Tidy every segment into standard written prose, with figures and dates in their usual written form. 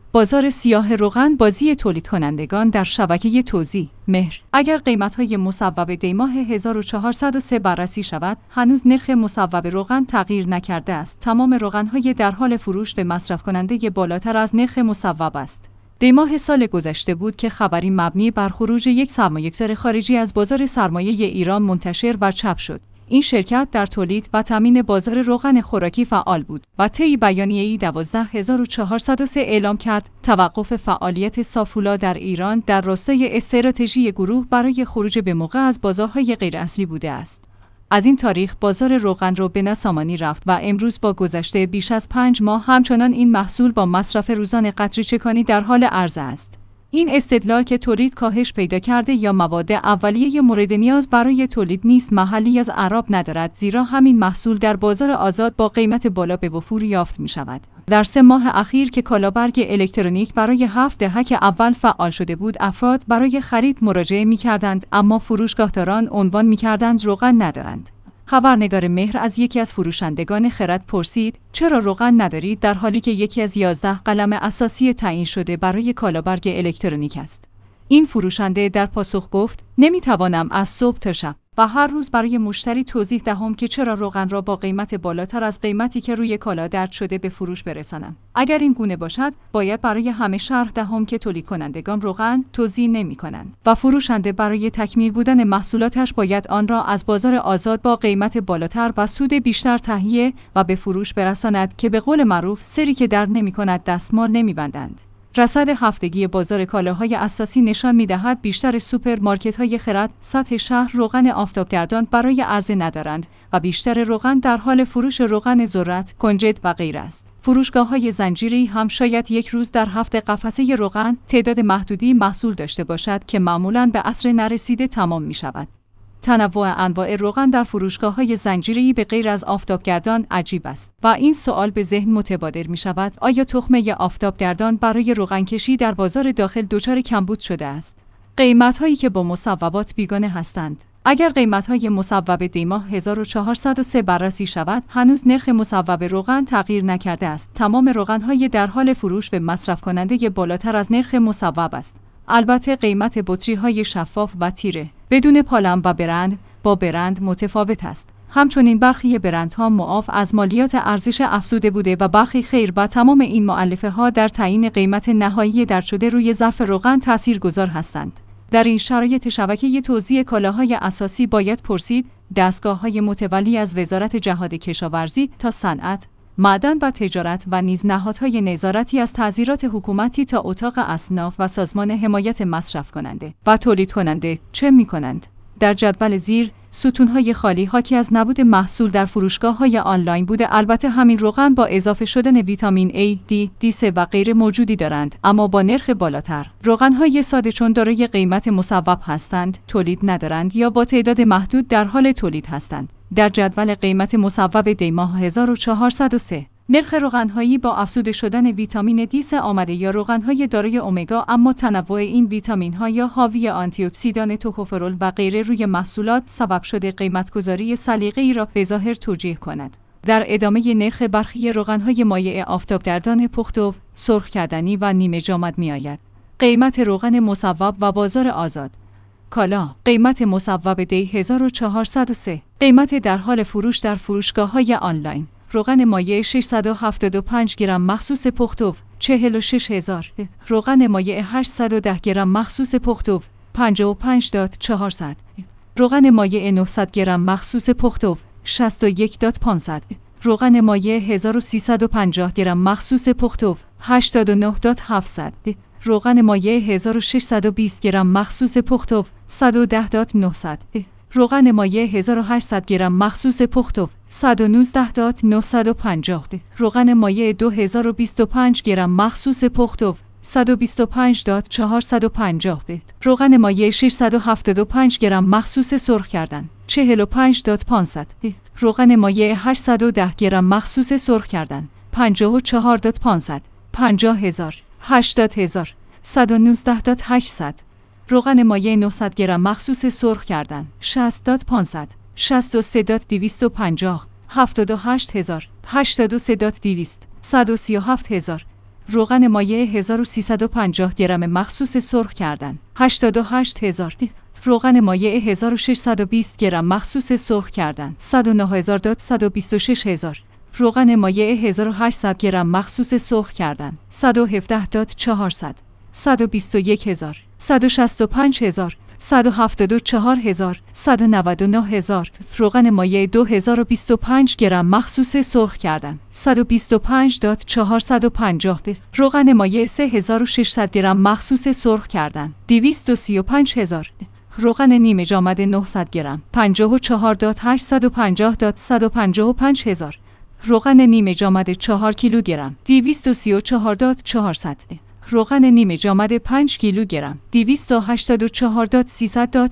بازار سیاه روغن، بازی تولید کنندگان در شبکه توزیع. مهر: اگر قیمت‌های مصوب دیماه 1403 بررسی شود، هنوز نرخ مصوب روغن تغییر نکرده است. تمام روغن‌های در حال فروش به مصرف کننده بالاتر از نرخ مصوب است. دیماه سال گذشته بود که خبری مبنی بر خروج یک سرمایه‌گذار خارجی از بازار سرمایه ایران منتشر و چاپ شد. این شرکت در تولید و تامین بازار روغن خوراکی فعال بود و طی بیانیه‌ای 12403 اعلام کرد توقف فعالیت سافولا در ایران در راستای استراتژی گروه برای خروج به موقع از بازارهای غیراصلی بوده است. از این تاریخ بازار روغن را به ناسامانی رفت و امروز با گذشته بیش از 5 ماه همچنان این محصول با مصرف روزانه قطره‌چکانی در حال عرضه است. این استدلال که تولید کاهش پیدا کرده یا مواد اولیه مورد نیاز برای تولید نیست محلی از اعراب ندارد، زیرا همین محصول در بازار آزاد با قیمت بالا به وفور یافت می شود. در 3 ماه اخیر که کالابرگ الکترونیک برای 7 دهک اول فعال شده بود، افراد برای خرید مراجعه می کردند، اما فروشگاهداران عنوان می کردند روغن ندارند. خبرنگار مهر از یکی از فروشندگان خرد پرسید چرا روغن ندارید، در حالی که یکی از 11 قلم اساسی تعیین شده برای کالابرگ الکترونیک است. این فروشنده در پاسخ گفت نمیتوانم از صبح تا شب و هر روز برای مشتری توضیح دهم که چرا روغن را با قیمت بالاتر از قیمتی که روی کالا درج شده به فروش برسانم. اگر این گونه باشد، باید برای همه شرح دهم که تولید کنندگان روغن توزیع نمی کنند و فروشنده برای تکمیل بودن محصولاتش باید آن را از بازار آزاد با قیمت بالاتر و سود بیشتر تهیه و به فروش برساند که به قول معروف سری که در نمی کند دستمال نمی بندند. رصد هفتگی بازار کالاهای اساسی نشان می‌دهد بیشتر سوپرمارکت‌های خرد سطح شهر روغن آفتابگردان برای عرضه ندارند و بیشتر روغن در حال فروش روغن ذرت، کنجد و غیره است. فروشگاه‌های زنجیری هم شاید یک روز در هفته قفسه روغن تعداد محدودی محصول داشته باشد که معمولاً به عصر نرسیده تمام می‌شود. تنوع انواع روغن در فروشگاه‌های زنجیره‌ای به غیر از آفتابگردان عجیب است و این سوال به ذهن متبادر می‌شود: آیا تخمه آفتابگردان برای روغنکشی در بازار داخل دچار کمبود شده است؟ قیمت‌هایی که با مصوبات بیگانه هستند. اگر قیمت‌های مصوب دیماه 1403 بررسی شود، هنوز نرخ مصوب روغن تغییر نکرده است. تمام روغن‌های در حال فروش به مصرف کننده بالاتر از نرخ مصوب است. البته قیمت بطری‌های شفاف و تیره بدون پالم و برند با برند متفاوت است. همچنین برخی برندها معاف از مالیات ارزش افزوده بوده و برخی خیر و تمام این مؤلفه‌ها در تعیین قیمت نهایی درج شده روی ظرف روغن تاثیرگذار هستند. در این شرایط شبکه توزیع کالاهای اساسی باید پرسید دستگاه‌های متولی از وزارت جهاد کشاورزی تا صنعت، معدن و تجارت و نیز نهادهای نظارتی از تعزیرات حکومتی تا اتاق اصناف و سازمان حمایت مصرف کننده و تولید کننده چه می‌کنند؟ در جدول زیر ستون‌های خالی حاکی از نبود محصول در فروشگاه‌های آنلاین بوده. البته همین روغن با اضافه شدن ویتامین A، D، D3 و غیره موجودی دارند، اما با نرخ بالاتر. روغن‌های ساده چون دارای قیمت مصوب هستند، تولید ندارند یا با تعداد محدود در حال تولید هستند. در جدول قیمت مصوب دیماه 1403 نرخ روغن‌هایی با افزوده شدن ویتامین D3 آمده یا روغن‌های دارای امگا، اما تنوع این ویتامین‌ها یا حاوی آنتی اکسیدان توکوفرول و غیره روی محصولات سبب شده قیمت‌گذاری سلیقه‌ای را به ظاهر توجیه کند. در ادامه نرخ برخی روغن‌های مایع آفتابگردان پخت، سرخ کردنی و نیمه جامد می‌آید. قیمت روغن مصوب و بازار آزاد. کالا: قیمت مصوب دی 1403. قیمت در حال فروش در فروشگاه‌های آنلاین. روغن مایع 675 گرم مخصوص پختو 46000. روغن مایع 810 گرم مخصوص پختو 55.400. روغن مایع 900 گرم مخصوص پختو 61.500. روغن مایع 1350 گرم مخصوص پختو 89.700. روغن مایع 1620 گرم مخصوص پختو 110.900. روغن مایع 1800 گرم مخصوص پختو 119.950. روغن مایع 2025 گرم مخصوص پختو 125.450. روغن مایع 675 گرم مخصوص سرخ کردن 45.500. روغن مایع 810 گرم مخصوص سرخ کردن 54.500. 50000. 80000. 119.800. روغن مایع 900 گرم مخصوص سرخ کردن 60.500. 63.250. 78000. 83.200. 137000. روغن مایع 1350 گرم مخصوص سرخ کردن. 88,000 روغن مایع 1620 گرم مخصوص سرخ کردن. 109,000 داد 126,000 روغن مایع 1800 گرم مخصوص سرخ کردن. 117 داد 400 121,000 165,000 174,000 199,000 روغن مایع 2025 گرم مخصوص سرخ کردن. 125 داد 450 روغن مایع 3600 گرم مخصوص سرخ کردن. 235,000 روغن نیمه جامد 900 گرم. 54 داد 850 داد 155,000 روغن نیمه جامد 4 کیلوگرم. 234 داد 400 روغن نیمه جامد 5 کیلوگرم. 284 داد 300 داد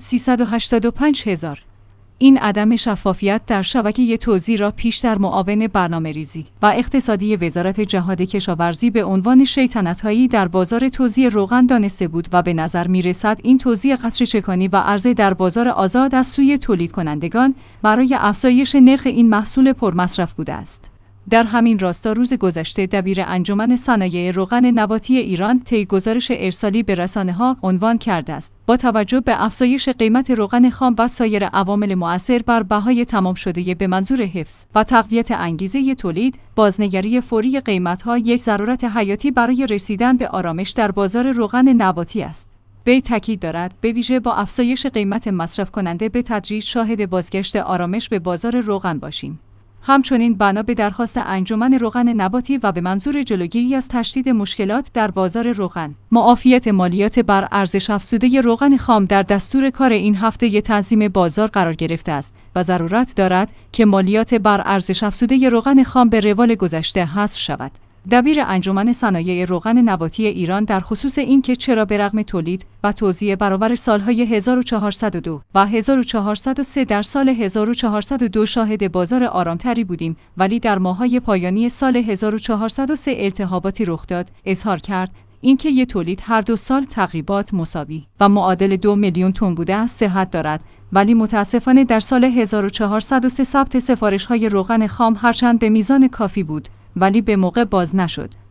385,000 این عدم شفافیت در شبکه توزیع را پیشتر معاون برنامه‌ریزی و اقتصادی وزارت جهاد کشاورزی به عنوان شیطنت‌هایی در بازار توزیع روغن دانسته بود و به نظر می‌رسد این توزیع قطره‌چکانی و عرضه در بازار آزاد از سوی تولید کنندگان برای افزایش نرخ این محصول پرمصرف بوده است. در همین راستا روز گذشته دبیر انجمن صنایع روغن نباتی ایران طی گزارش ارسالی به رسانه‌ها عنوان کرده است: با توجه به افزایش قیمت روغن خام و سایر عوامل مؤثر بر بهای تمام شده به منظور حفظ و تقویت انگیزه تولید، بازنگری فوری قیمت‌ها یک ضرورت حیاتی برای رسیدن به آرامش در بازار روغن نباتی است. وی تاکید دارد به ویژه با افزایش قیمت مصرف کننده به تدریج شاهد بازگشت آرامش به بازار روغن باشیم. همچنین بنا به درخواست انجمن روغن نباتی و به منظور جلوگیری از تشدید مشکلات در بازار روغن، معافیت مالیات بر ارزش افزوده روغن خام در دستور کار این هفته تنظیم بازار قرار گرفته است و ضرورت دارد که مالیات بر ارزش افزوده روغن خام به روال گذشته حذف شود. دبیر انجمن صنایع روغن نباتی ایران در خصوص اینکه چرا به رغم تولید و توزیع برابر سالهای 1402 و 1403 در سال 1402 شاهد بازار آرامتری بودیم، ولی در ماه‌های پایانی سال 1403 التهاباتی رخ داد، اظهار کرد اینکه یک تولید هر 2 سال تقریبات مساوی و معادل 2 میلیون تن بوده است صحت دارد، ولی متاسفانه در سال 1403 ثبت سفارش‌های روغن خام هرچند به میزان کافی بود ولی به موقع باز نشد.